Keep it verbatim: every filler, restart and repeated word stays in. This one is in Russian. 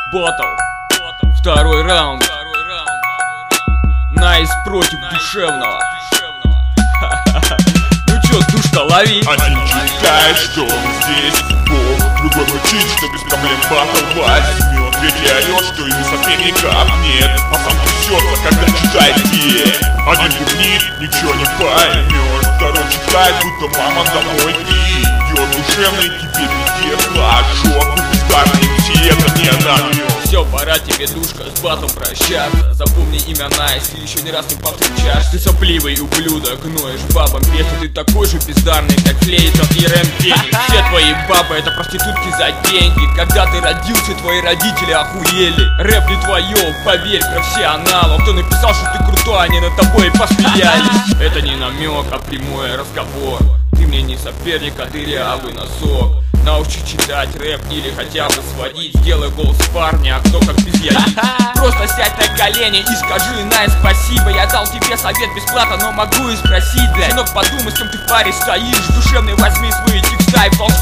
Батл. Второй раунд. Найс против душевного. Ну чё, душ-то лови. Один считает, что он здесь бог. Другой мучит, что без проблем батл возьмет. Третий орёт, что ему соперников нет, а сам трясется, когда читает текст. Один бубнит, ничего не поймешь. Второй читает, будто мама домой идет. Душевный теперь везде флажок. Беспарный все это не намёк. Все, пора тебе, душка, с батом прощаться. Запомни имя Найс и еще не раз не повторяешь. Ты сопливый ублюдок, гноешь бабам песню. Ты такой же бездарный, как Флейтон и Рэм Феникс. Все твои бабы это проститутки за деньги. Когда ты родился, твои родители охуели. Рэп не твое, поверь, профессионалам. Кто написал, что ты крутой, они над тобой посмеялись. Это не намек, а прямой разговор. Ты мне не соперник, а ты рявый носок. Научи читать рэп или хотя бы сводить. Сделай голос парня, а кто как без яиц. Просто сядь на колени и скажи Найс спасибо. Я дал тебе совет бесплатно, но могу и спросить, блядь. Сынок, подумай, с кем ты в паре стоишь. Душевный возьми свои текста и ползи